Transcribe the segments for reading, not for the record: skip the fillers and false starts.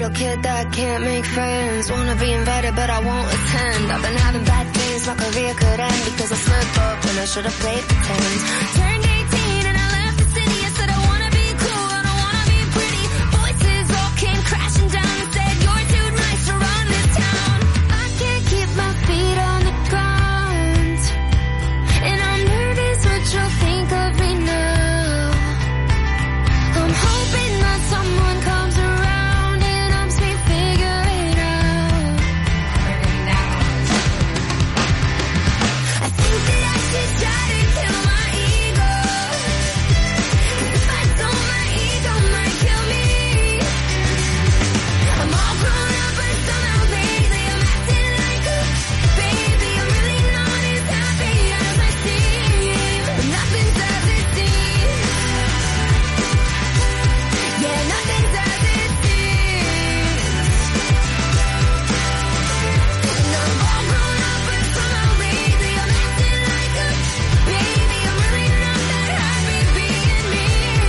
little kid that can't make friends. Wanna be invited but I won't attend. I've been having bad days, my career could end because I slipped up when I should've played pretend. Turned 18 and I left the city. I said I wanna be cool, I don't wanna be pretty. Voices all came crashing down and said you're too nice to run this town. I can't keep my feet on the ground, and I'm nervous what you'll think of me now. I'm hoping that someone comes around and helps me figure it out. I think that I should try to kill my ego. If I don't, my ego might kill me. I'm all grown up but somehow lately I'm acting like a baby. I'm really not as happy as I seem, but nothing's as it seems. Yeah, nothing's as it seems. And I'm all grown up but somehow lately I'm acting like a baby. I'm really not that happy being me.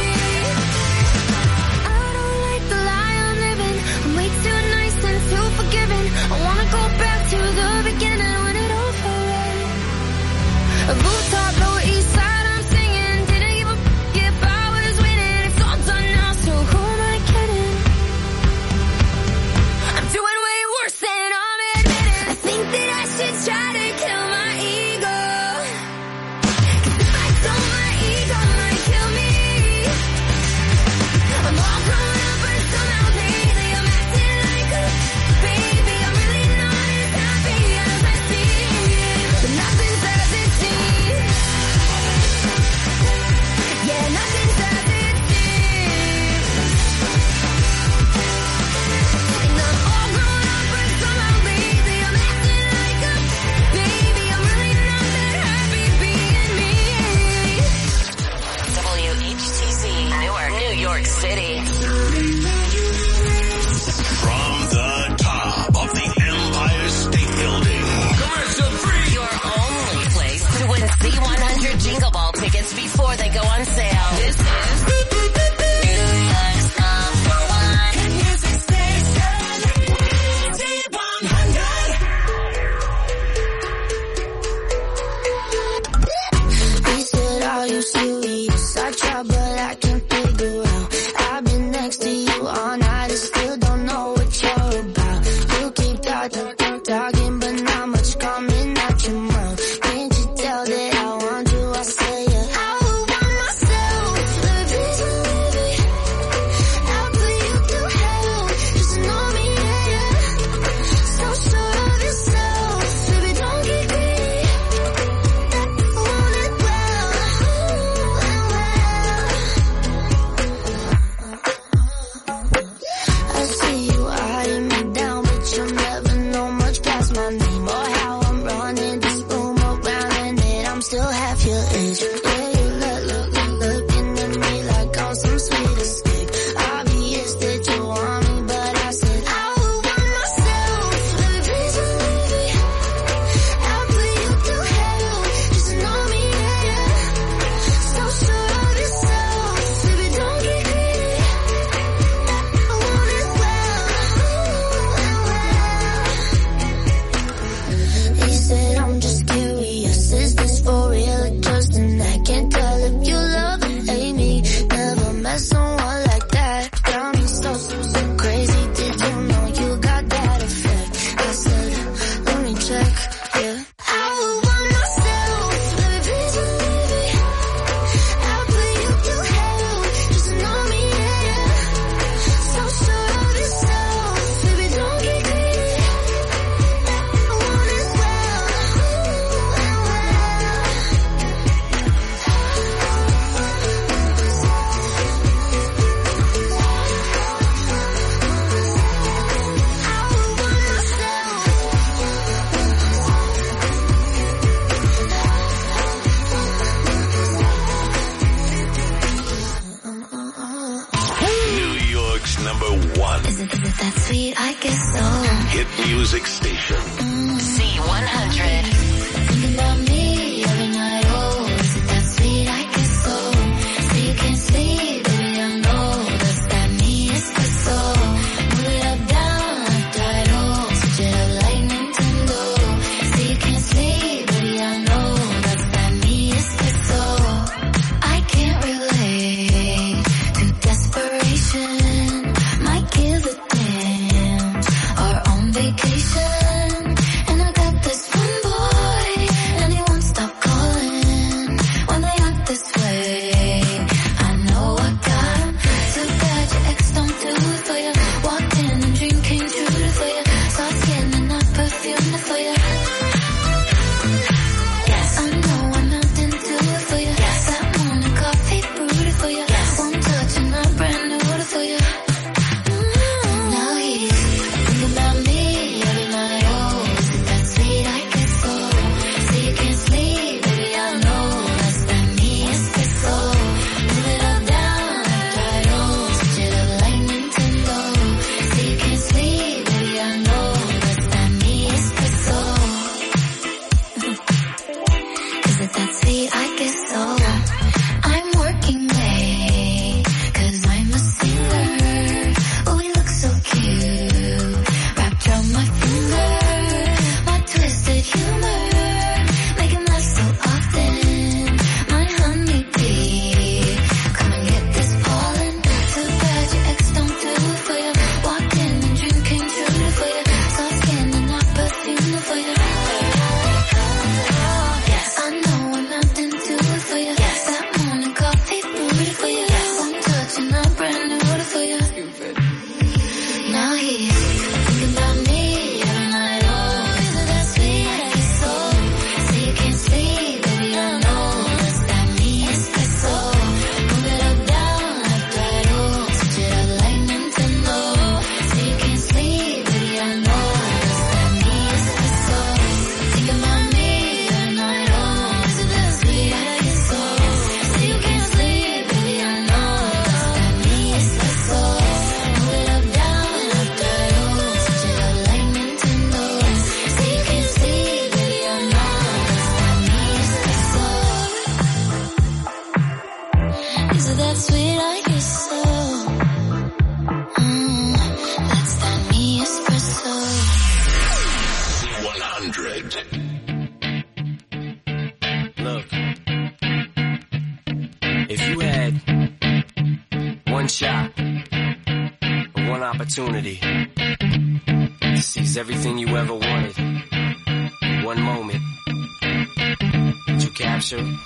I don't like the lie I'm living. I'm way too nice and too forgiving. I wanna go back to the beginning when it all felt right. A rooftop, Lower East Side, I'm singing. Didn't give a if I was winning. It's all done now, so who am I kidding? I'm doing way worse than I'm admitting. I think that I should try to kill my ego. 'Cause if I don't, my ego might kill me. I'm all grown up but somehow lately I'm acting like a baby. I'm really not as happy as I seem, but nothing's as it seems. Yeah, nothing's as it seems. And I'm all grown up but somehow lately I'm acting like a baby. I'm really not that happy being me. WHTC, Newark, New York City. From the top of the Empire State Building. Commercial free. Your only place to win C100 Jingle Ball tickets before they go on sale. This is New York's #1 music station. C100. He said, are you serious? I try but I can't figure out. I've been next to you all night and still don't know what you're about. You keep talking but not much coming out your mouth. Can't you tell that I want you? I say yeah. I would want myself the reason living. I'll put you through hell just to know me, yeah. So sure of yourself, baby, don't get greedy. I want it well, I see you eyeing me down, but you'll never know much past my name or how I'm running this room around, and that I'm still half your age. Yeah, you looking at me like I'm some sweet escape. Obvious that you want me, but I said I would want myself the reason living. I'll put you through hell just to know me, yeah. So sure of yourself, baby, don't get greedy. I want it well. He said, I'm just curious, is this for real or just an act? Can't tell if you love or hate me. Never met someone like that. Got me so crazy. Did you know you got that effect? I said, let me check, yeah. I would want myself the reason living. I'll put you through hell just to know me, yeah. So sure of yourself, baby, don't get greedy. I want it well. music station. C100. Thinking about me every night, oh, is it that sweet? I guess so. Say you can't sleep, baby, I know. Does that mean it's good so? Move it up, now he's thinking about me every night. Oh, is it that sweet? I get so. Say you can't sleep, baby, I know. Is that me? Espresso. Move it up, down, left, right, oh. Switch it up like Nintendo. Say you can't sleep, baby, I know. Is that me? Espresso. Thinking about me every night. Oh, is it that sweet? I get so. Say you can't sleep, baby, I know. Is that me? Espresso. Move it up, down, left, right, oh. Switch it up like Nintendo. Say you can't sleep, baby, I know. Is that me? Espresso. Is it that sweet? I guess so. That's that me espresso. C100. Look, if you had one shot, or one opportunity to seize everything you ever wanted, one moment, did you capture it?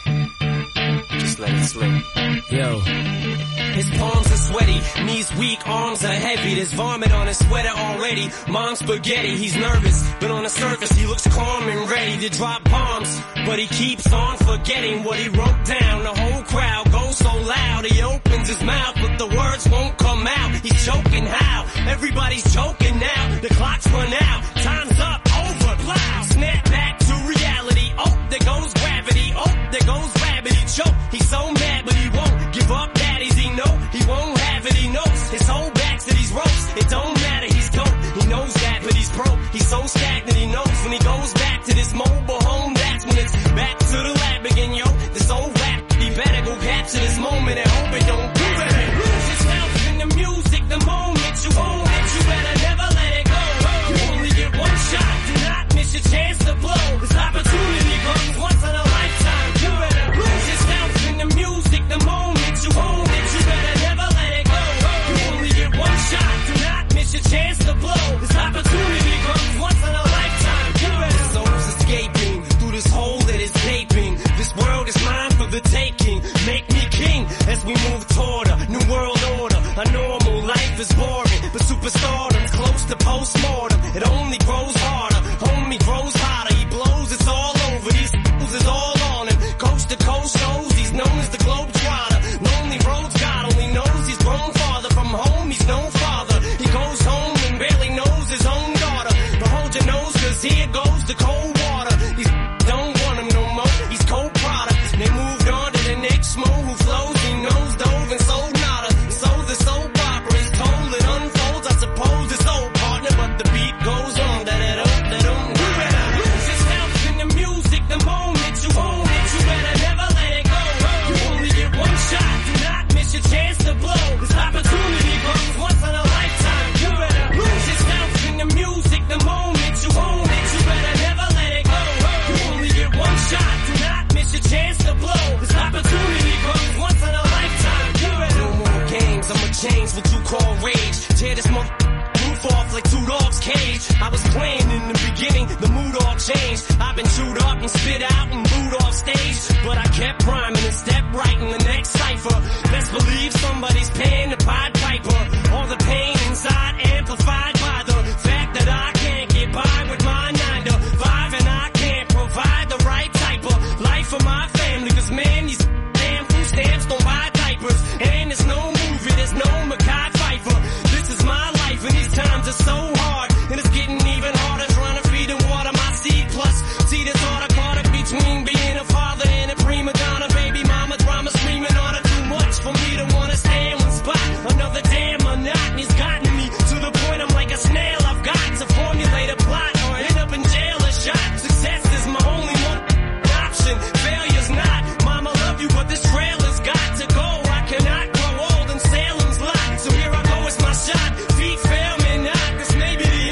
Just let it slip. Yo. His palms are sweaty, knees weak, arms are heavy. There's vomit on his sweater already. Mom's spaghetti, he's nervous, but on the surface he looks calm and ready to drop bombs. But he keeps on forgetting what he wrote down. The whole crowd goes so loud, he opens his mouth, but the words won't come out. He's choking how? Everybody's choking now. The clock's run out, time's up, over, plow. Snap back to reality. Oh, there goes gravity. Oh, there goes rabbit. He choke. He's so mad, but he won't give up. Daddies, he know he won't have it. He knows his whole back to these ropes. It don't matter. He's dope. He knows that, but he's broke. He's so stagnant. He knows when he goes back to this mobile home, that's when it's back to the lab again, yo. This old rap, he better go capture this moment and hope it don't do it. Lose yourself in the music, the moment you own it, you better never let it go. You only get one shot. Do not miss your chance to blow. This opportunity comes once in a lifetime. You better lose yourself in the music, the moment you own it, you better never let it go. You only get one shot. Do not miss your chance to blow. This opportunity comes once in a lifetime. You better. Souls escaping through this hole that is gaping. This world is mine for the taking. Make me king as we move toward a new world order. A normal life is boring, but superstardom's close to postmortem. It only grows harder, homie grows hotter. He blows, it's all over. These fools is all on him. Coast to coast shows, he's known as the Globetrotter. Lonely roads, God only knows he's grown farther from home. He's no father. He goes home and barely knows his own daughter. But hold your nose, cause here goes the cold water. These don't want him no more. He's cold product. They moved on to the next mo who flows. He knows dove and sold nada. So the soap opera is told, it unfolds. I suppose it's old partner, but the beat goes on. You better lose yourself in the music, the moment you own it, you better never let it go. You only get one shot. Do not miss your chance to blow. This opportunity comes once in a lifetime. You better lose yourself in the music, the moment you own it, you better never let it go. You only get one shot. Do not miss your chance to blow. This opportunity comes once in a lifetime. You better. No more games, I'ma change what you call rage. Tear this roof off like two dogs' cage. I was playing in the beginning, the mood all changed. I've been chewed up and spit out and booed off stage, but I kept rhyming and stepped right in the next cipher. Best believe somebody's paying the Pied Piper. All the pain inside amplified by the fact that I can't get by with my 9 to 5, and I can't provide the right type of life for my family. Cause man, these damn food stamps don't buy diapers, and there's no movie, there's no Mackay Pfeiffer. This is my life, and these times are so hard, and it's getting even harder trying to feed and water my seed. Plus, see this order caught up between being a father and a prima donna. Baby mama drama screaming on her too much for me to wanna stay in one spot. Another damn monotony's gotten me to the point I'm like a snail. I've got to formulate a plot or end up in jail or shot. Success is my only option, failure's not. Mama love you, but this trail has got to go. I cannot grow old in Salem's lot, so here I go, it's my shot. Feet fail me not, this may be the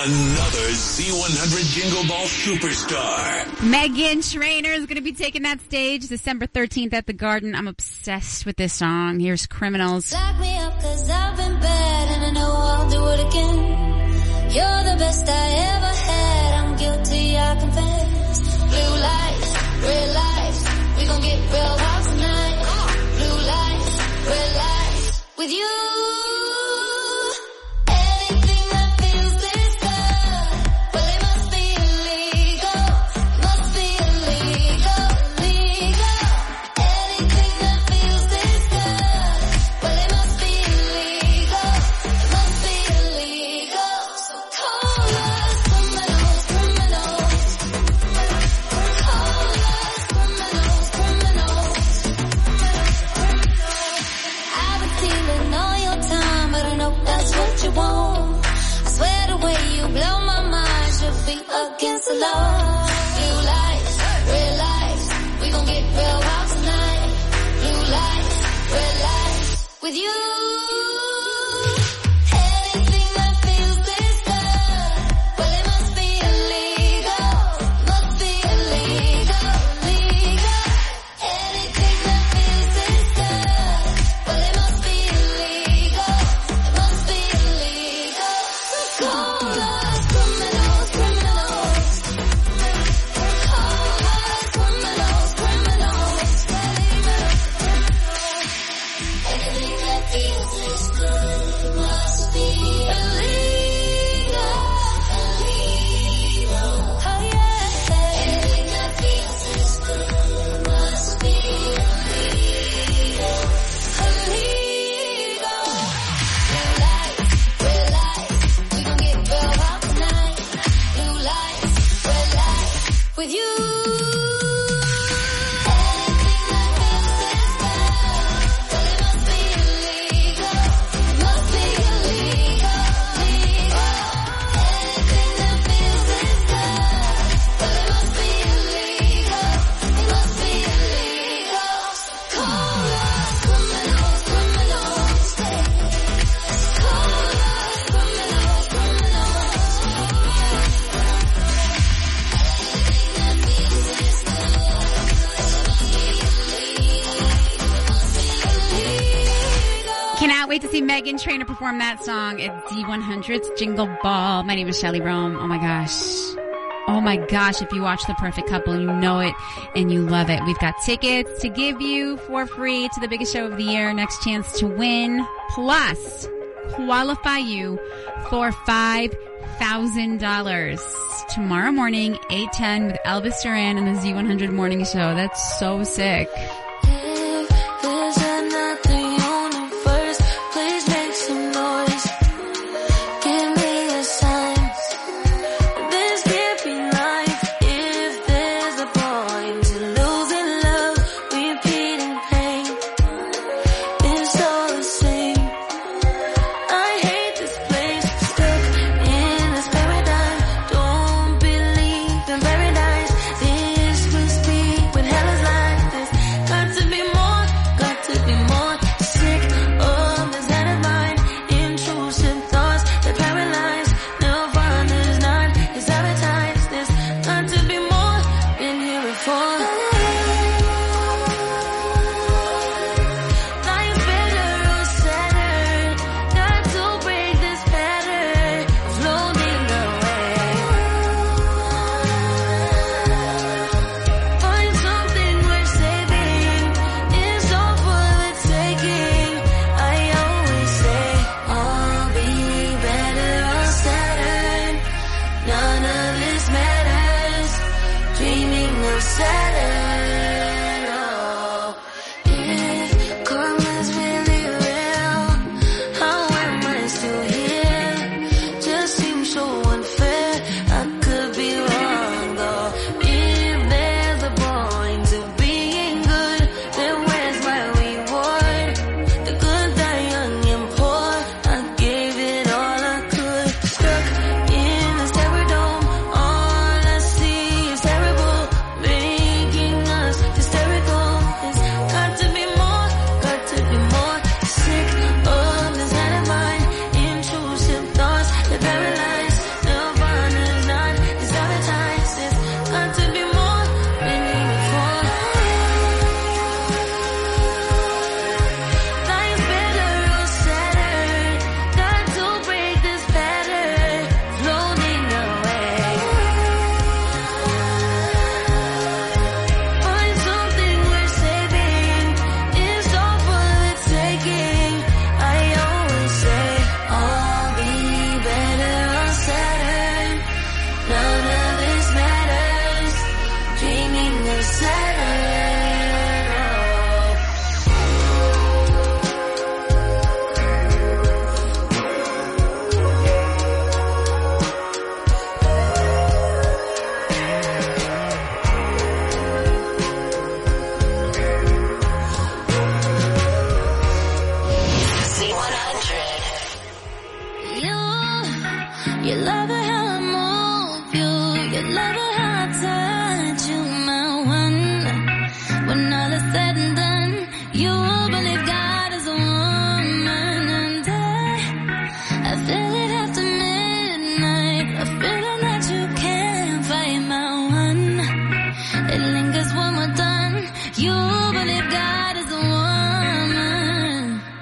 Another Z100 Jingle Ball superstar. Meghan Trainor is going to be taking that stage December 13th at the Garden. I'm obsessed with this song. Here's Criminals. Lock me up 'cause I've been bad and I know I'll do it again. You're the best I ever had. I'm guilty, I confess. Blue lights, red lights. We gon' get real hot tonight. Blue lights, red lights. With you. Anything that feels this good. Well, it must be illegal. Must be illegal. Illegal. Anything that feels this good. Well, it must be illegal. It must be illegal. So call us criminals, criminals. Call us criminals, criminals. I've been stealing all your time, but I know that's what you want. I swear the way you blow my mind should be against the law. Blue lights, red lights. We gon' get real hot tonight. Blue lights, red lights. With you. Anything that feels this good. Well, it must be illegal. Must be illegal. Legal. Anything that feels this good. Well, it must be illegal. It must be illegal. So call us criminals, criminals. Call us criminals, criminals. Anything that feels this good must be illegal. Illegal. Oh yeah. Anything that feels this good must be illegal. Illegal. Blue lights, red lights. We gon' get real hot tonight. Blue lights, red lights. With you. Anything that feels this good. Well, it must be illegal. Must be illegal. Legal. Anything that feels this good. Well, it must be illegal. It must be illegal. So call us criminals, criminals. Call us criminals, criminals. Cannot wait to see Meghan Trainor perform that song at Z100's Jingle Ball. My name is Shelly Rome. Oh my gosh. Oh my gosh, if you watch The Perfect Couple, you know it and you love it. We've got tickets to give you for free to the biggest show of the year. Next chance to win. Plus, qualify you for $5,000 tomorrow morning, 8:10 with Elvis Duran and the Z100 Morning Show. That's so sick. If there's another universe, please make some noise. Give me a sign. This can't be life. If there's a point to losing love, repeating pain, it's all the same. I hate this place, stuck in this paradigm. Don't believe in paradise. This must be when hell is like this. You love it how I move you. You love it how I touch you, my one. When all is said and done, you believe God is a woman. And I feel it after midnight, a feeling that you can't fight, my one. It lingers when we're done. You believe God is a woman.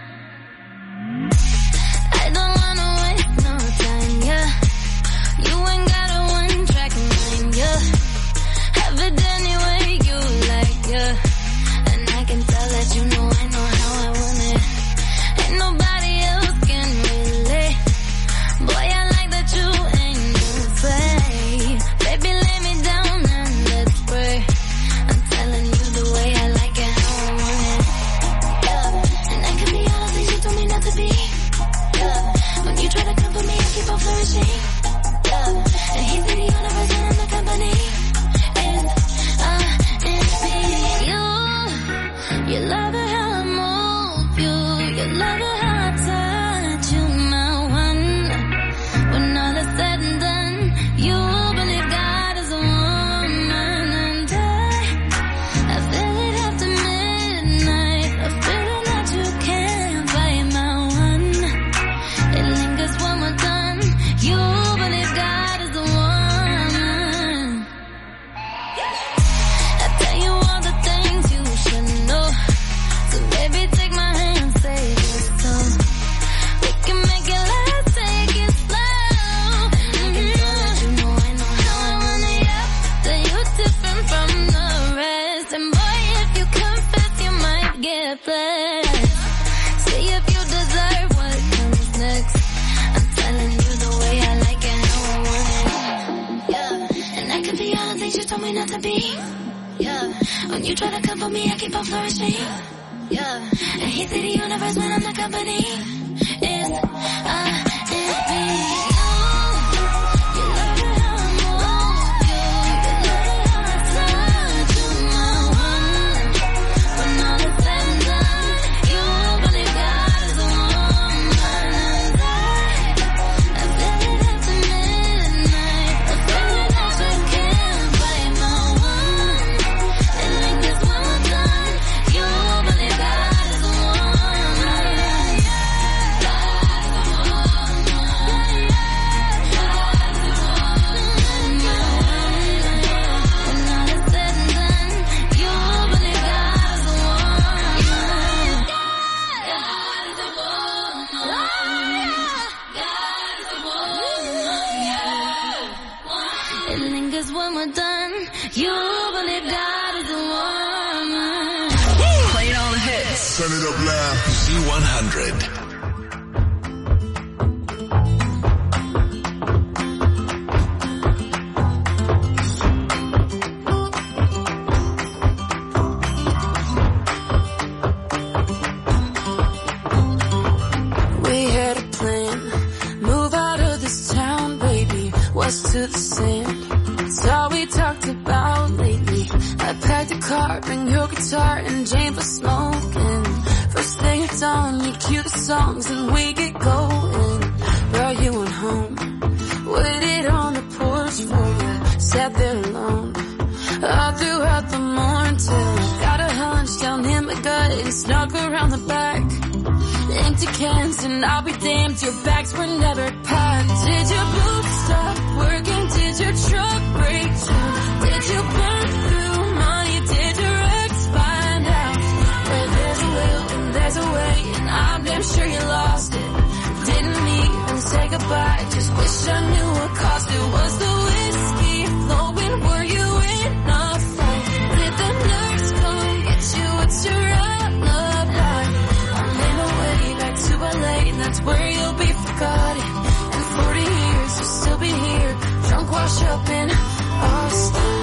I don't wanna waste no time, yeah. You ain't got a one-track mind, yeah. Have it any way you like, yeah. And I can tell that you know I know how I want it. Ain't nobody else can relate. Boy, I like that you ain't no play. Baby, lay me down and let's pray. I'm telling you the way I like it, how I want it. Yeah. And I can be all the things you told me not to be. Yeah. When you try to come for me, I keep on flourishing. Yeah. And he's the only person in the company. And it's me. You love it how I move you. You love it how I touch you, my one. When all is said and done, you believe God is a woman. And I feel it after midnight, a feeling that you can't fight, my one. It lingers when we're done. You believe God is a woman. I tell you all the things you should know. So baby, take my hand, save your soul. We can make it last, take it slow. I can tell that you know I know how I want it, yeah. That you're different from the rest. And boy, if you confess, you might get blessed. See if you deserve what comes next. I'm telling you the way I like it, how I want it. Yeah. And I can be all the things you told me not to be. Yeah. When you try to come for me, I keep on flourishing. Yeah. And he see the universe when I'm the company. It's me. You love it how I move you. You love it how I touch you, my one. When all is said and done, you believe God is a woman. I feel it after midnight, a feeling that you can't fight, my one. It lingers when we're done. You believe God is a woman. When all is said and done, you believe God is a woman. God is a woman. It lingers when we're done. You believe God is a woman. Playing all the hits. Turn it up loud. Z100. We had a plan, move out of this town, baby, west to the sand. It's all we talked about lately. I packed a car, bring your guitar, and Jane was smoking. First thing it's on, you cue the songs and we get going. Brought you on home, waited on the porch for you, sat there alone. All throughout the morning till I got a hunch down in my gut and snuck around the back. Empty cans and I'll be damned, your bags were never packed. Did your boots stop working? Did your truck break down? Did you burn through money? Did your ex find out? Where there's a will and there's a way, and I'm damn sure you lost it. Didn't even say goodbye, just wish I knew what caused it. Was the whiskey flowing? Were you in a fight? Did the nurse come get you? What's your alibi? I'm in a way back to LA, and that's where you'll be forgotten. In 40 years, you'll still be here, drunk, washed up in Austin.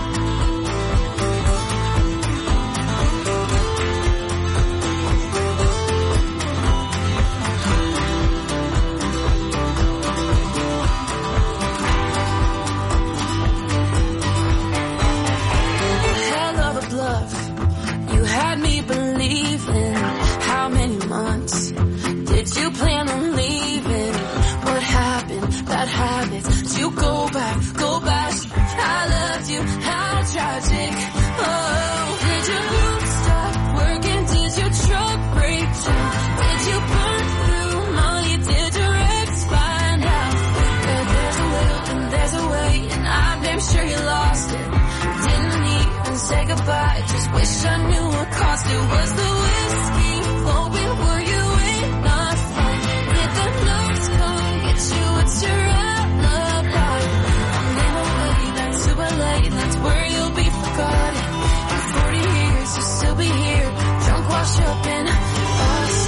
Hell of a bluff, you had me believing. How many months did you plan on leaving? What happened? Bad habits. You go back. I loved you, how tragic. Oh, did your boot stop working? Did your truck break down? Did you burn through money? Did your ex find out? There's a will and there's a way, and I'm damn sure you lost it. Didn't even say goodbye, just wish I knew what cost it. Was the whiskey flowing? Were you in a fight? Did the notes come get you? It's your alibi. I'm in a way that's super late, that's where you'll be forgotten. In 40 years you'll still be here, drunk, washed up in us.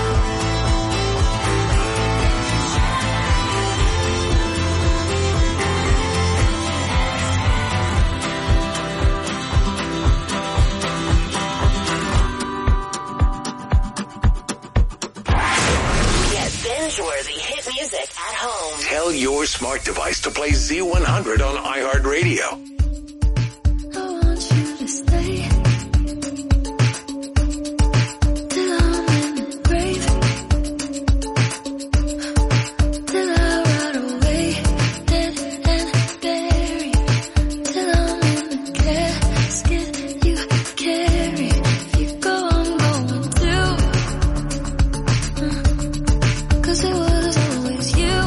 Binge-worthy hit music at home. Tell your smart device to play Z100 on iHeartRadio. I want you to stay till I'm in the grave, till I rot away, dead and buried, till I'm in the casket you carry. If you go, I'm going too. 'Cause it was always you.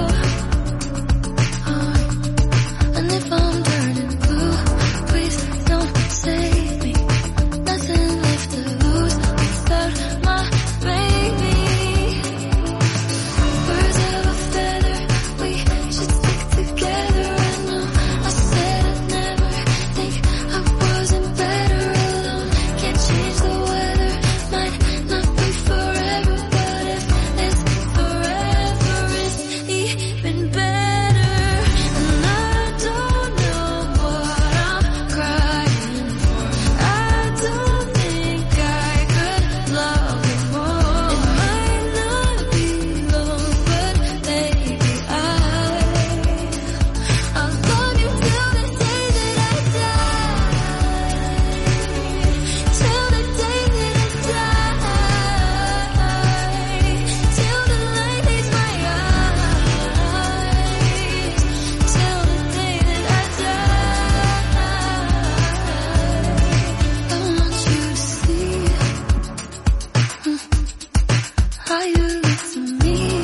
And if I'm turning blue, please don't save me. Nothing left to lose without my baby. Birds of a feather, we should stick together. I know I said I'd never think I wasn't better alone. Can't change the weather, might not be forever, but if it's forever, it's even better. And I don't know what I'm crying for. I don't think I could love you more. It might not be long, but baby, I'll love you till the day that I die. Till the day that I die. Till the light leaves my eyes. Till the day that I die. I want you to see how you look to me.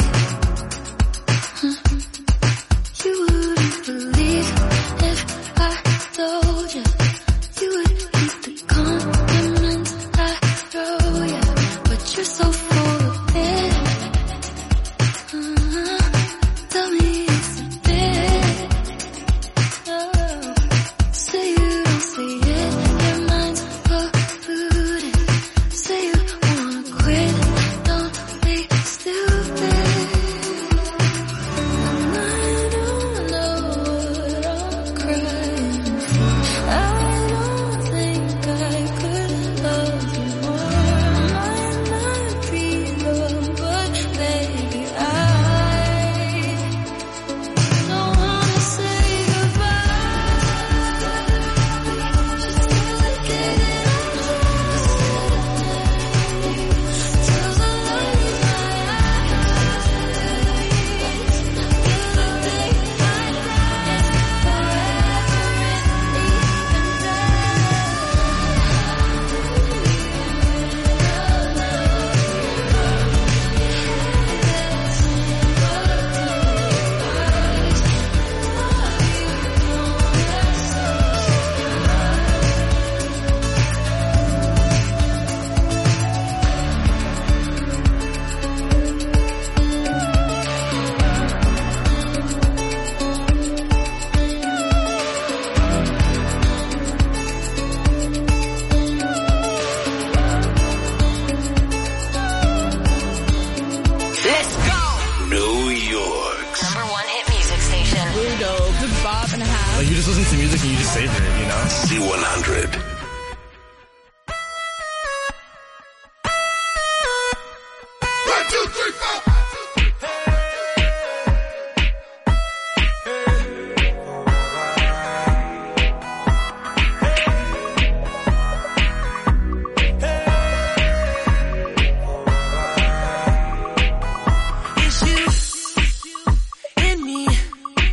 You wouldn't believe if I told you. You would keep the compliments I throw you, but you're so full of it. Tell me it's a bit. Say you don't see it, your mind's polluted. Say you wanna quit, don't be stupid. And I don't know what I'm crying for. I don't think I could love you more. Might not be long, but baby, I don't wanna say goodbye. Just till the day that I die. Till the light leaves my eyes. Till the day I die. Forever Let's go! New York's Number one hit music station. Good bop and a half. Like you just listen to music and you just savor it, you know? Z100. It's you and me.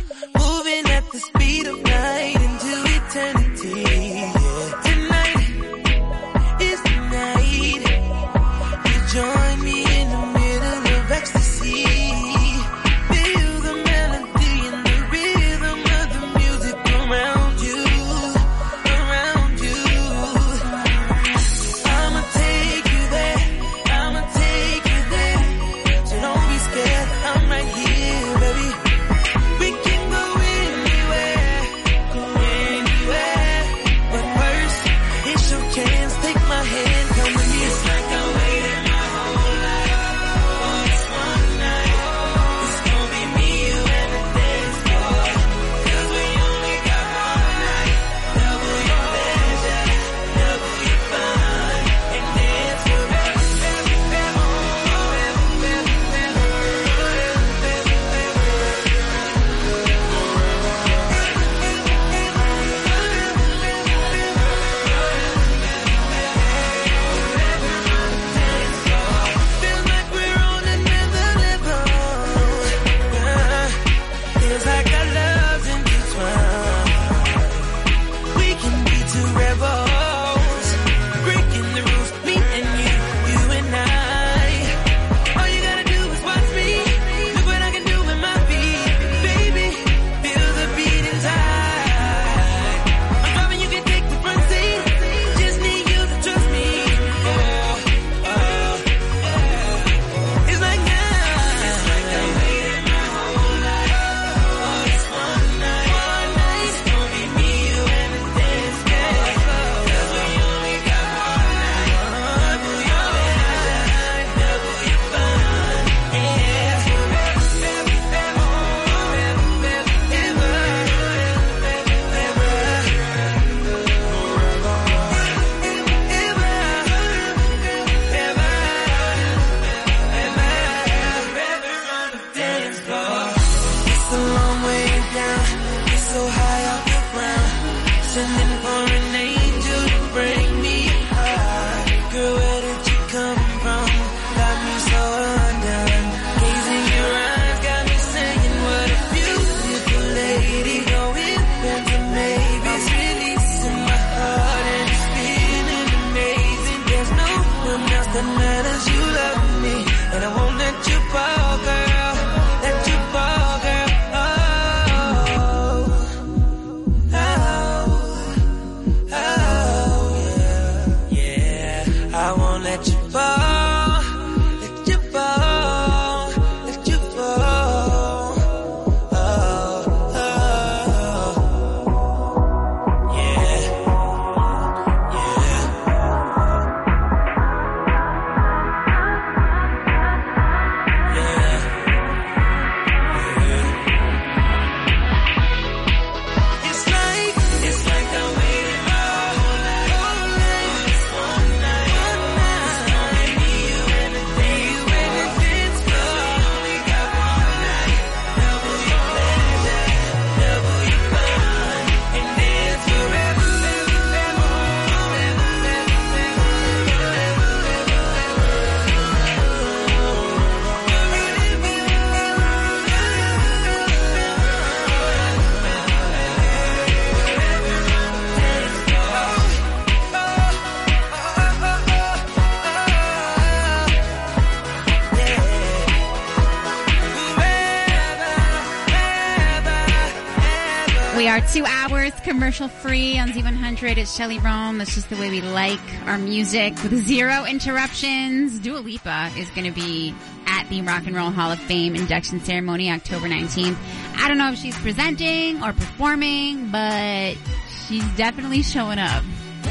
We are 2 hours commercial free on Z100. It's Shelly Rome. That's just the way we like our music with 0 interruptions. Dua Lipa is going to be at the Rock and Roll Hall of Fame induction ceremony October 19th. I don't know if she's presenting or performing, but she's definitely showing up.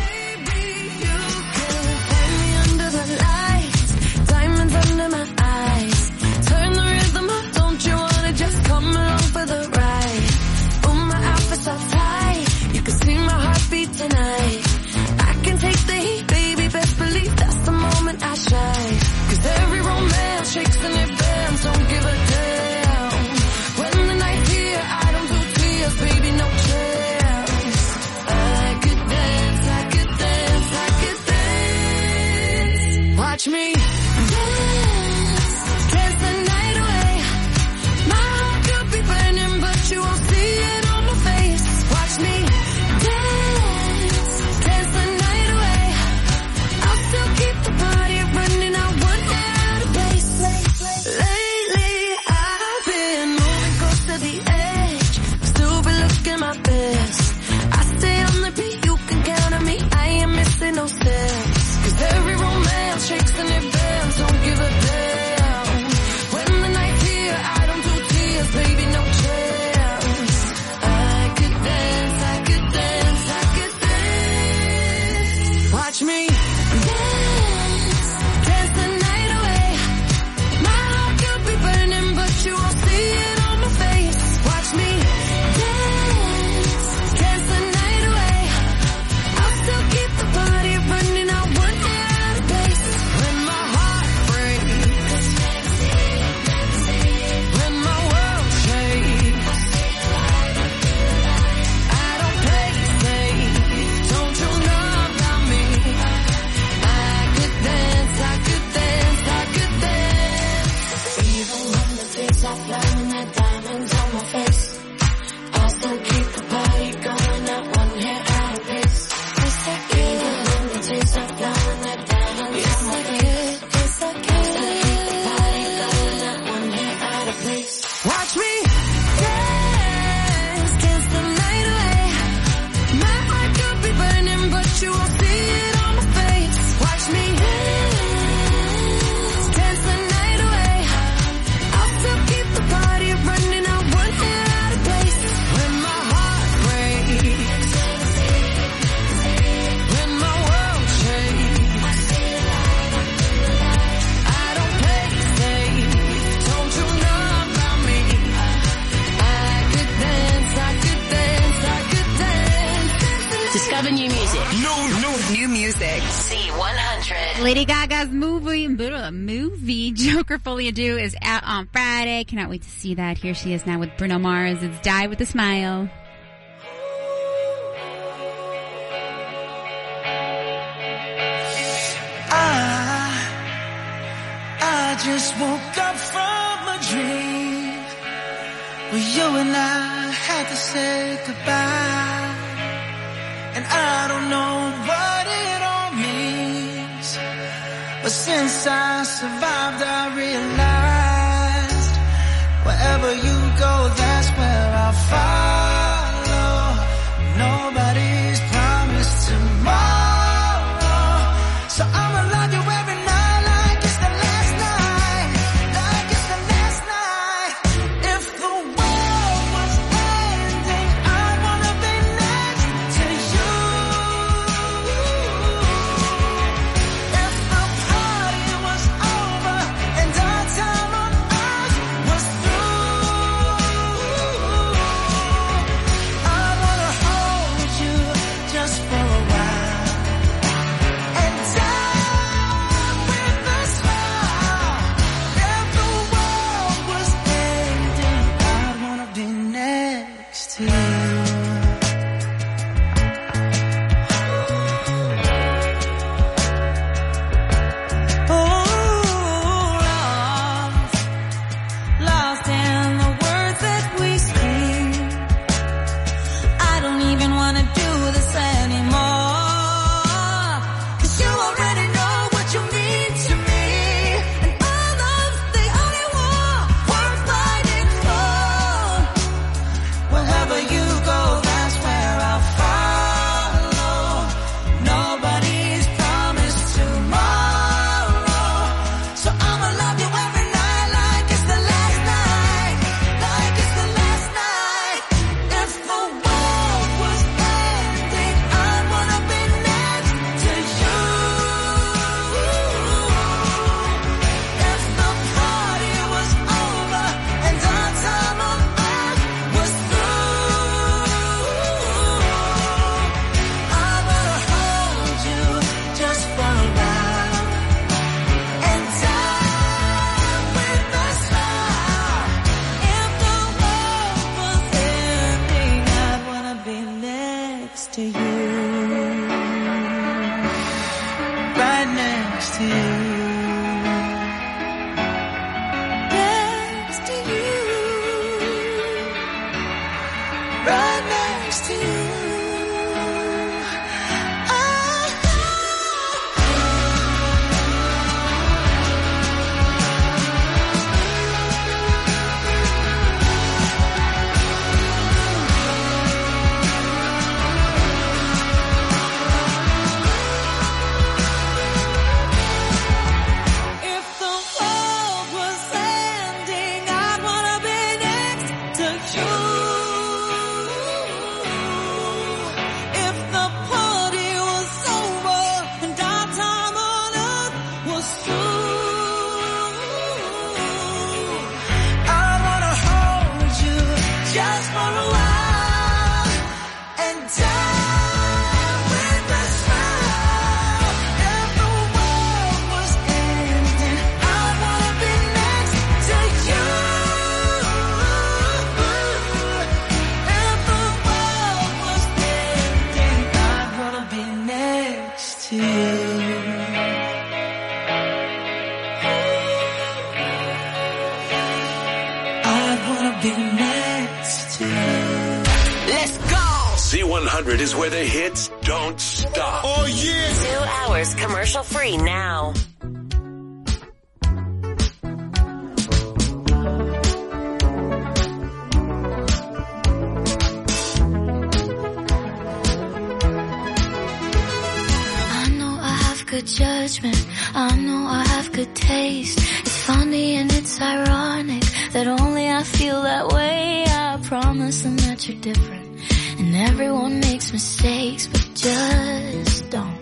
Diamonds under my eyes. Turn the rhythm up, don't you wanna just come along for the ride? Oh, my outfit's all tight. You can see my heartbeat tonight. I can take the heat, baby, best believe that's the moment I shine. 'Cause every romance shakes and it bends, don't give a damn. When the night's here, I don't do tears, baby, no chance. I could dance, I could dance, I could dance. Watch me. Lady Gaga's movie Joker Folie à Deux is out on Friday. Cannot wait to see that. Here she is now with Bruno Mars. It's Die With a Smile. I just woke up from a dream where you and I had to say goodbye, and I don't know what it all means, but since I survived I realized wherever you go, that's where I'll follow. Nobody's promised tomorrow, so I'ma love you every night like it's the last night, like it's the last night. If the world was ending, I wanna be next to you. If the party was over and our time on earth was through, I wanna hold you just for a while and die with a smile. If the world was ending, I wanna be next to you. Lost in the words that we speak. I don't even wanna do this anymore, 'cause you already know what you mean to me, and all of the only war worth fighting for. Wherever you right next to you. Z100 is where the hits don't stop. Oh, yeah. 2 hours commercial free now. I know I have good judgment. I know I have good taste. It's funny and it's ironic that only I feel that way. I promise them that you're different. And everyone makes mistakes, but just don't.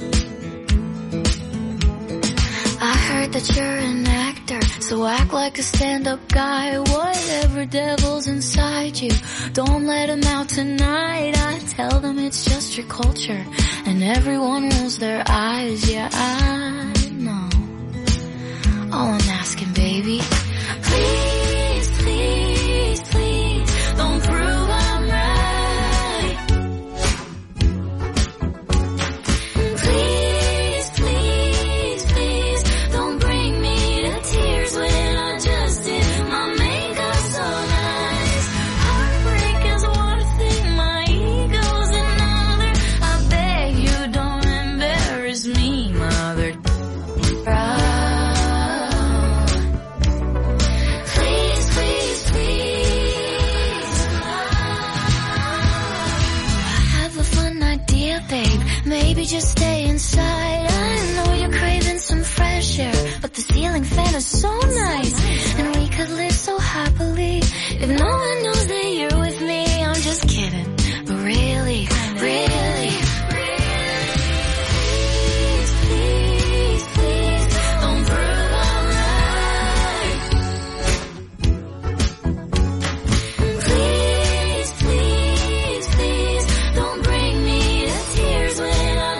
I heard that you're an actor, so act like a stand-up guy. Whatever devil's inside you, don't let him out tonight. I tell them it's just your culture, and everyone rolls their eyes. Yeah, I know. All I'm asking, baby, please, please, please, don't prove I'm right. Maybe just stay inside. I know you're craving some fresh air, but the ceiling fan is so nice, and we could live so happily if no one knows that you're with me. I'm just kidding, but really, really, please, please, please, don't prove I'm right. Please, please, please, don't bring me to tears when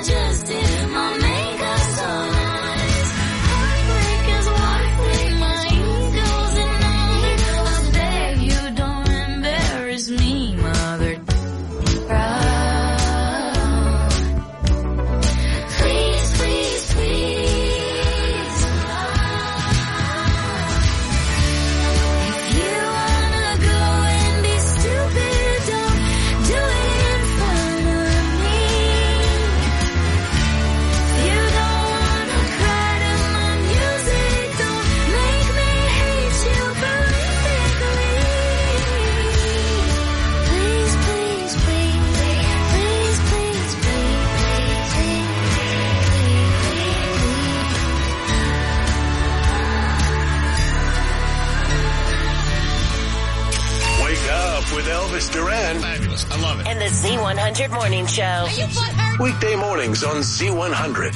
Duran. Fabulous. I love it. And the Z100 Morning Show. Weekday mornings on Z100.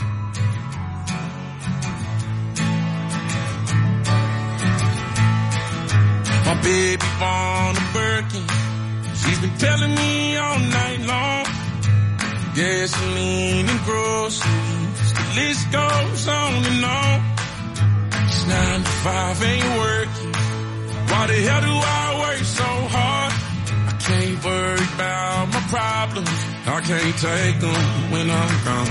My baby born a Birkin. She's been telling me all night long. Gasoline and groceries. The list goes on and on. It's 9 to 5 ain't working. Why the hell do I work so hard? Can't worry about my problems. I can't take them when I'm gone.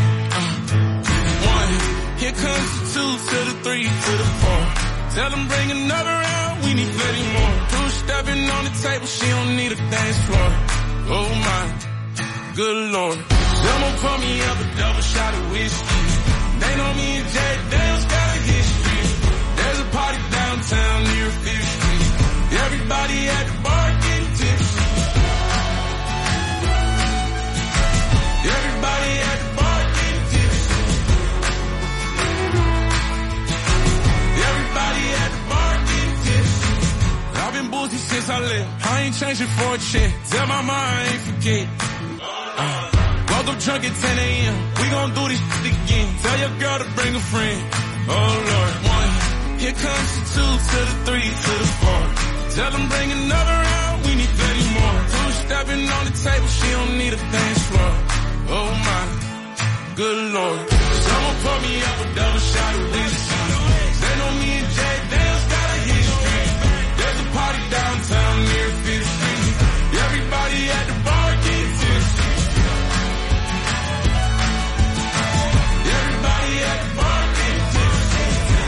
1, here comes the 2 to the 3 to the 4. Tell them bring another round, we need plenty more. 2 stepping on the table, she don't need a dance floor. Oh my, good Lord. Someone pour me up a double shot of whiskey. They know me and Jay Dale's got a history. There's a party downtown near 5th Street. Everybody at the bar getting tipsy. Everybody at the bar getting tipsy. Everybody at the bar getting tipsy. I've been boozy since I left. I ain't changing for a check. Tell my mom I ain't forget. Woke up drunk at 10 a.m. We gon' do this shit again. Tell your girl to bring a friend. Oh Lord, 1. Here comes the 2 to the 3 to the 4. Tell them bring another round. We need 30 more. 2 stepping on the table. She don't need a dance floor. Oh my, good Lord. Someone pour me up a double shot of whiskey. They know me and Jay Dale's got a history. There's a party downtown near 5th Street. Everybody at the bar getting tipsy. Everybody at the bar getting tipsy.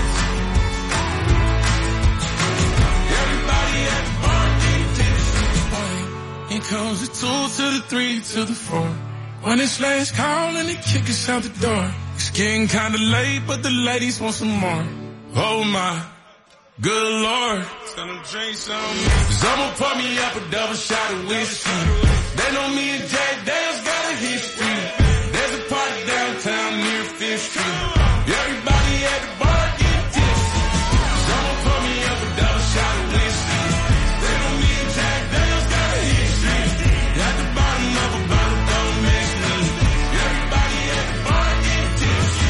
Everybody at the bar getting tipsy. Here comes the 2 to the 3 to the 4. When it's last call and they kick us out the door. It's getting kinda late, but the ladies want some more. Oh my, good Lord. Tell them drink some. Someone pour me up a double shot of whiskey. They know me and Jay Dale's got a history. There's a party downtown near 5th Street. Everybody at the bar get tipsy. Someone pour me up a double shot of whiskey. They know me and Jay Dale's got a history. At the bottom of a bottle, don't mix me. Everybody at the bar get tipsy.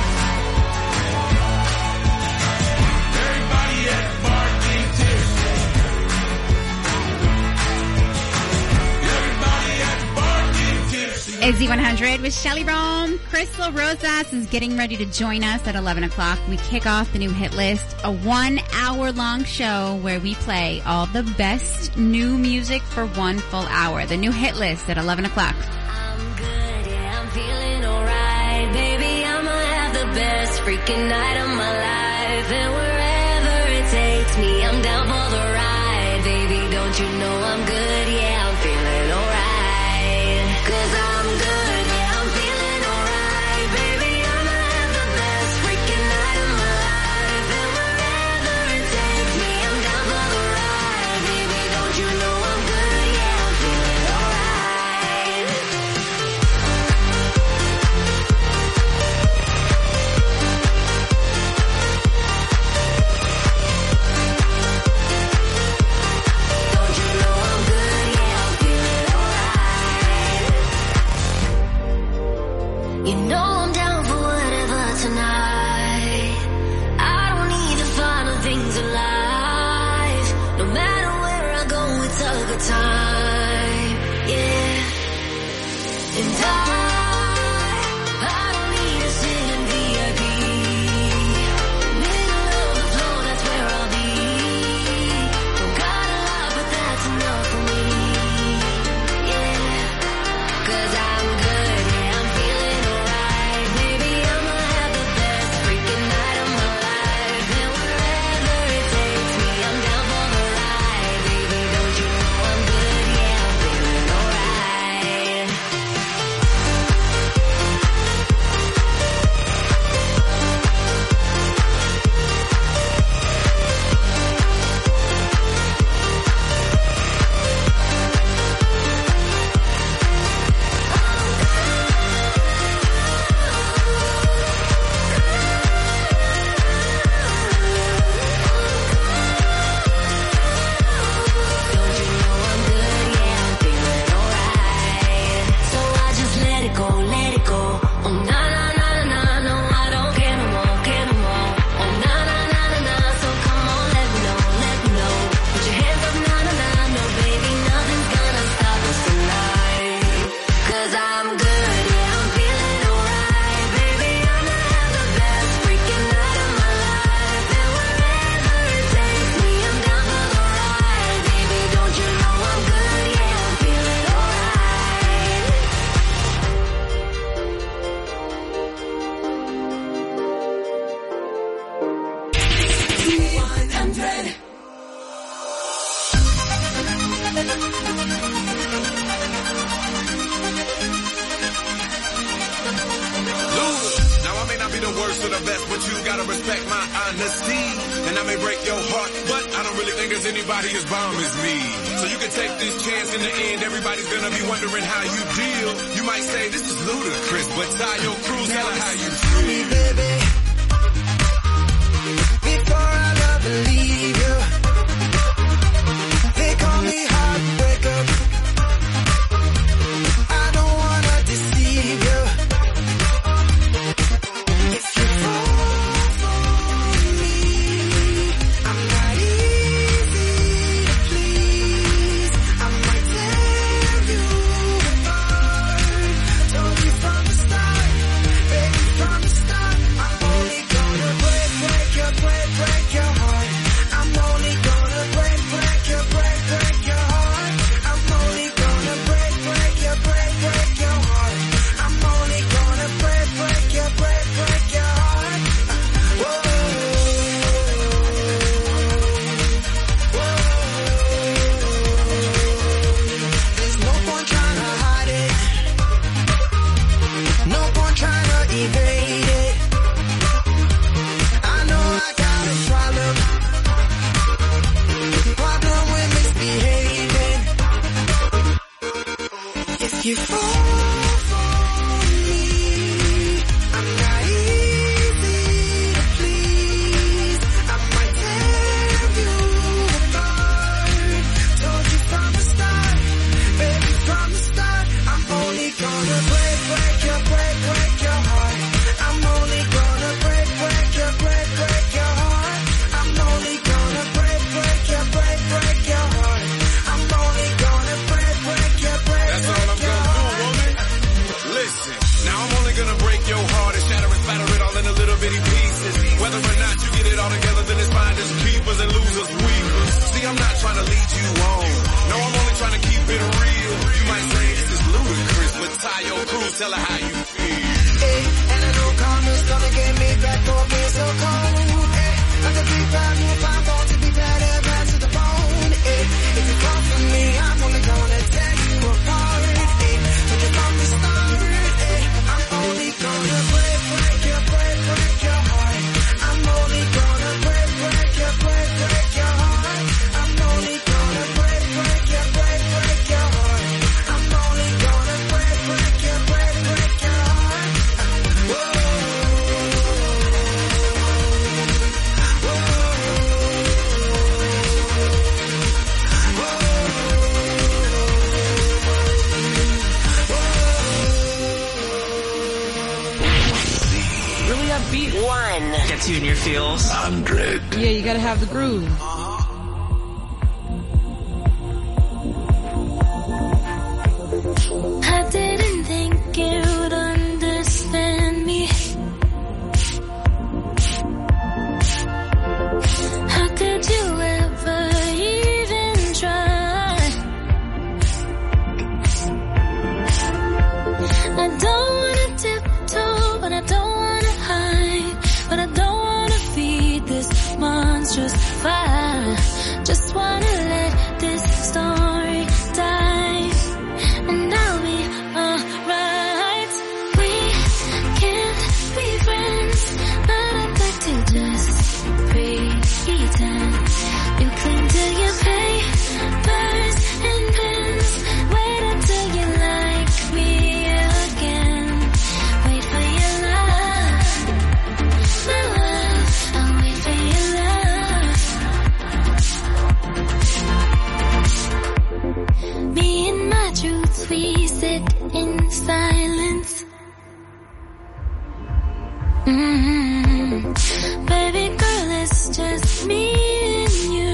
Everybody at the bar get tipsy. Everybody at the bar get tipsy. It's Z100 with Shelly Rome. Crystal Rosas is getting ready to join us at 11 o'clock. We kick off the new hit list, a 1-hour-long show where we play all the best new music for 1 full hour. The new hit list at 11 o'clock. I'm good, yeah, I'm feeling alright. Baby, I'ma have the best freaking night of my life. And wherever it takes me, I'm down for the ride. Baby, don't you know I'm good, yeah, I'm feeling alright. 'Cause I'm good, yeah, I'm feeling alright. Baby, I'ma have the best freaking night of my life. And wherever it takes me, I'm down for the ride. Baby, don't you know I'm good, yeah, I'm feeling alright. Don't you know I'm good, yeah, I'm feeling alright. You know I'm down for whatever tonight. I don't need the final things in life. No matter where I go, it's a good time. Yeah. And I don't need to sit in VIP. Middle of the floor, that's where I'll be. Don't got a lot, but that's enough for me. Yeah. 'Cause I'm good, yeah, I'm feeling alright. Baby, I'ma have the best freaking night of my life. And wherever it takes me, I'm down for the ride. Baby, don't you know I'm good, yeah, I'm feeling alright. Don't you know I'm good, yeah, I'm feeling alright. So I just let it go, let it go. Oh na na na na na, no, I don't care no more, care no more. Oh na na na na na, so come on, let me know, let me know. Put your hands up, na na na, no baby, nothing's gonna stop us tonight. 'Cause I'm good, yeah, I'm feeling alright. Baby, I'ma have the best freaking night of my life. And wherever it takes me, I'm down for the ride. Baby, don't you know I'm good, yeah, I'm feeling alright. Z100. my best, but you gotta respect my honesty. And I may break your heart, but I don't really think there's anybody as bomb as me. So you can take this chance. In the end, everybody's gonna be wondering how you deal. You might say this is ludicrous, but tie your crew, tell her how you feel. Me, baby, before I love and leave you, they call me heartbreaker. I don't wanna deceive you. If you fall for me, I'm not easy to please. I might tear you apart. Told you from the start, baby, from the start. I'm only gonna break your heart. I'm only gonna break your heart. I'm only gonna break your heart. I'm only gonna break your heart. Whoa. There's no point trying to hide it. No point trying to evade it. I know I got a problem with misbehaving. If you fall for me, I'm not easy to please. I might tear you apart. Told you from the start, baby, from the start. I'm only gonna break your heart. I'm only gonna break your heart. I'm only gonna break your heart. I'm only gonna break your That's all I'm gonna do, woman. Listen, now I'm only gonna break your heart and shatter and spatter it all into little bitty pieces. Whether or not you get it all together, then it's fine. There's keepers and losers, weepers. See, I'm not trying to lead you on. No, I'm only trying to keep it real. You might say this is ludicrous, but tie your crew, tell her how you feel. Hey, and I know karma's gonna get me back for being so cold. Hey, like a big bad move, I'm going to be bad and bad to the bone. Hey, if you come for me, I'm only gonna tear you apart. Hey, so you from the start. Hey, I'm only gonna break your heart. I'm only gonna break your heart. I'm only gonna break your heart. I'm only gonna break your heart. Whoa. Really upbeat. 1. Gets you in your feels. 100. Yeah, you gotta have the groove. I didn't think you'd understand me. How could you ever even try? I don't wanna tiptoe, but I don't wanna hide. But I don't wanna feed this monstrous fire. Just wanna let this story die. And I'll be alright. We can't be friends, but I'd like to just pretend. You cling to your papers and pens. Wait until you like me again. Wait for your love, my love. I'll wait for your love. Me and my truth, we sit in silence. Baby girl, it's just me and you.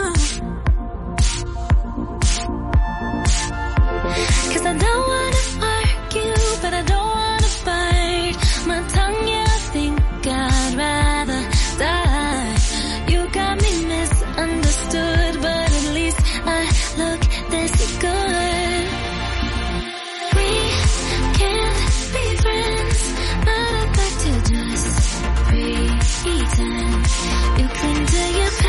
'Cause I don't wanna argue, but I don't wanna bite my tongue. Yeah, I think I'd rather die. You got me misunderstood, but at least I look this good. We can't be friends, but I'd like to just pretend. You cling to your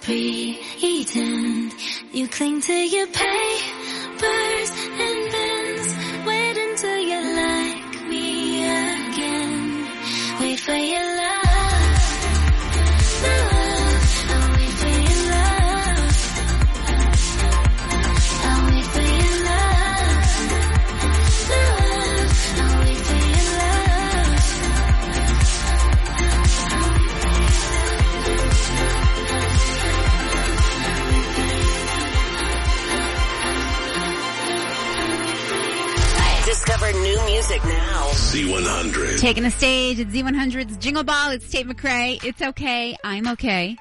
pretend. You cling to your papers and pens. Wait until you like me again. Wait for your love. I'll wait for your love. I'll wait for your love. I'll wait for your love. Discover new music now. Z100. Taking the stage at Z100's Jingle Ball. It's Tate McRae. It's okay. I'm okay.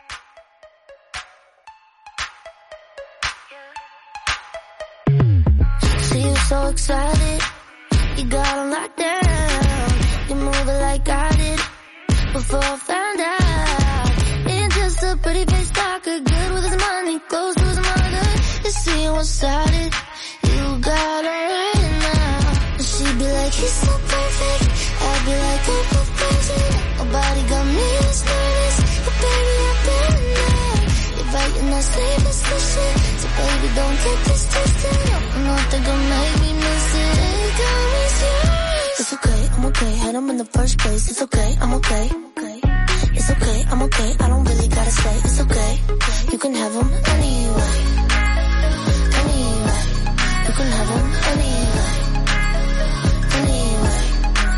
See you so excited. You got on lockdown. You move it like I did before I found out. Ain't just a pretty face talker, good with his money, close to his mother. You see you one-sided. You got her right now. She'd be like, he's so perfect. I'd be like, oh, crazy. Nobody got me this nervous. But baby, I've been there. You're right in that same position. So baby, don't get this twisted. Nothing gonna make me miss it. Hey, girl, it's yours. It's okay, I'm okay. Had him in the first place. It's okay, I'm okay. It's okay, I'm okay. I don't really gotta say. It's okay. You can have him anyway. Anyway. You can have him anyway. Anyway.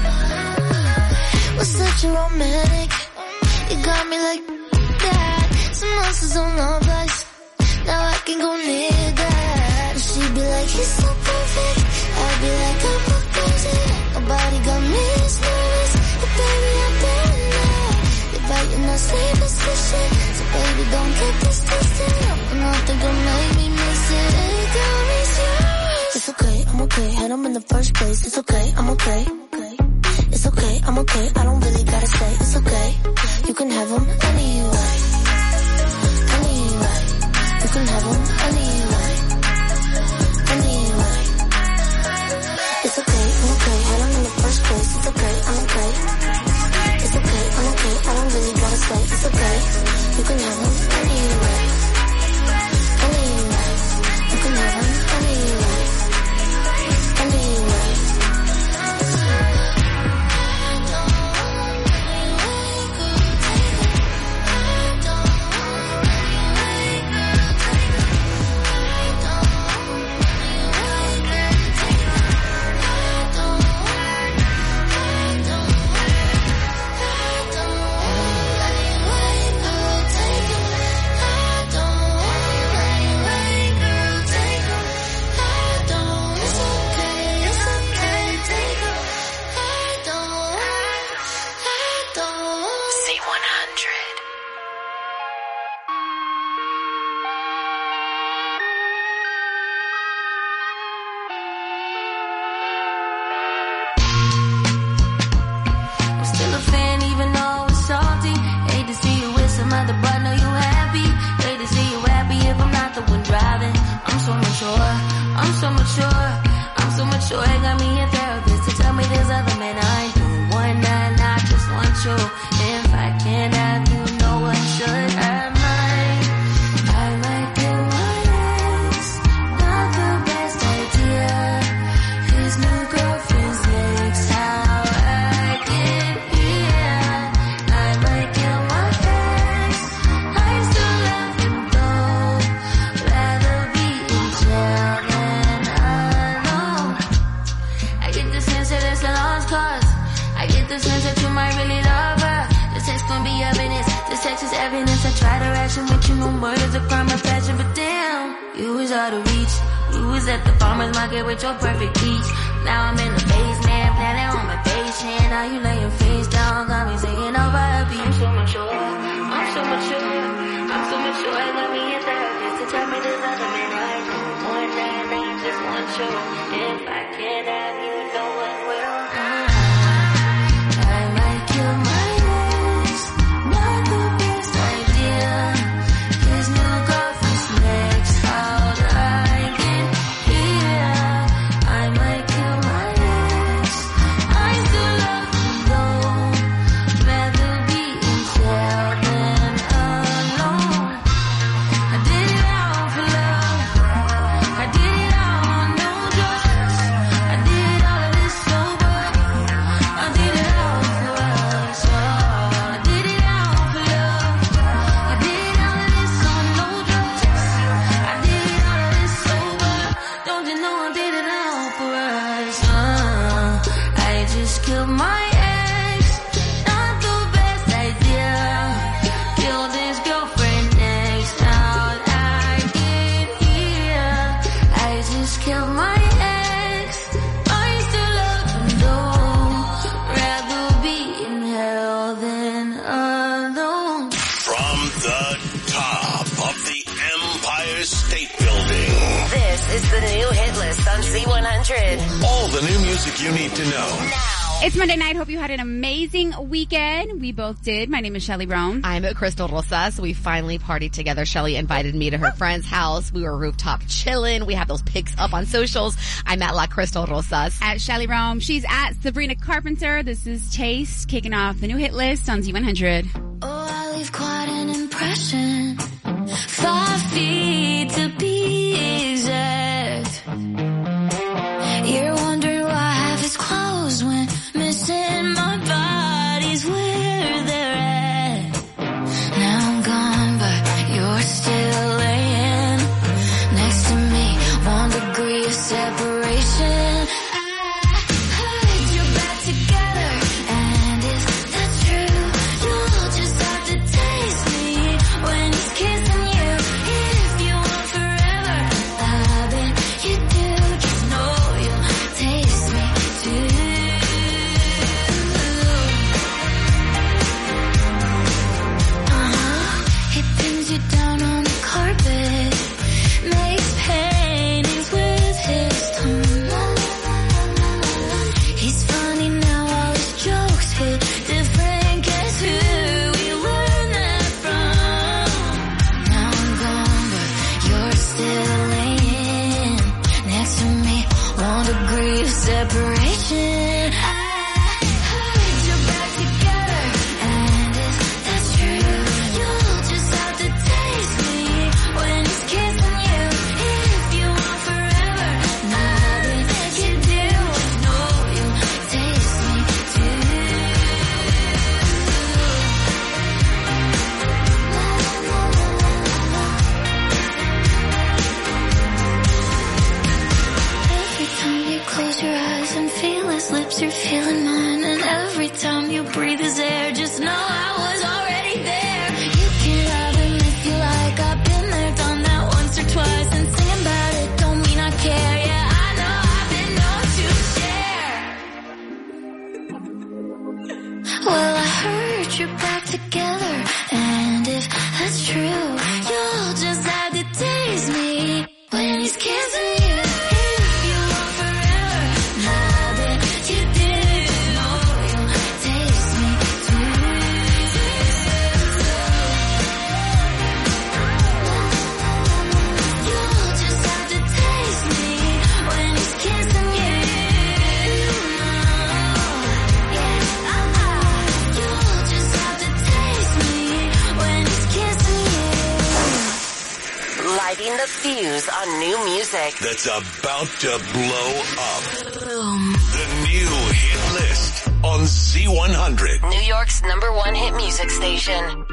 Was such a romantic. You got me like that. Some monsters on love life. Now I can go near that. She'd be like, he's so perfect. I'd be like, I'm crazy. Nobody got me this nervous. But baby, I've been there. You're right in that same position. So baby, don't get this twisted. Nothing gonna make me miss it. Hey, girl, it's yours. It's okay, I'm okay. Had him in the first place. It's okay, I'm okay. It's okay, I'm okay. I don't really gotta say. It's okay. You can have him anyway. Anyway. You can have him anyway. Anyway. It's okay, I'm okay. Had him in the first place. It's okay, I'm okay. It's okay, I'm okay. I don't really gotta say. It's okay. You can have him anyway. Anyway. You can have him anyway. Anyway. killed my ex. Not the best idea. Killed his girlfriend next time I get here. I just killed my ex. I still love him though. Rather be in hell than alone. From the top of the Empire State Building. This is the new hit list on Z100. All the new music you need to know. Now. It's Monday night. Hope you had an amazing weekend. We both did. My name is Shelly Rome. I'm Crystal Rosas. We finally partied together. Shelly invited me to her friend's house. We were rooftop chilling. We have those pics up on socials. I'm at La Crystal Rosas. At Shelly Rome. She's at Sabrina Carpenter. This is Chase kicking off the new hit list on Z100. Oh, I leave quite an impression. 5 feet to be exact. You're wondering why I have his clothes when missing my body's where they're at. Now I'm gone, but you're still laying next to me. 1 degree of separation. I heard you're back together, and if that's true, you'll just have to taste me when he's kissing you. If you want forever, I bet you do. Just know you'll taste me too. He pins you down on the carpet, makes paintings with his tongue. He's funny now, all his jokes hit different. Guess who we learned that from? Now I'm gone, but you're still laying next to me. 1 degree of separation. I heard you're back together, and if that's true, you'll just have to taste me when he's kissing you. If you want forever, I bet you do. Just know you'll taste me too. Every time you close your eyes and feel his lips, you're feeling mine. And every time you breathe his air, just know I was already there. You can love him if you like. I've been there, done that once or twice. And singing about it don't mean I care. Yeah, I know I've been known to share. Well, I heard you're back together, and if that's true, you'll just have to taste me when he's kissing you. If you want forever, I bet you do. Know you'll taste me too. You'll just have to taste me when he's kissing you. You'll just have to taste me when he's kissing you. Lighting the fuse on new music. That's about to blow up. Boom. The new hit list on Z100. New York's #1 hit music station.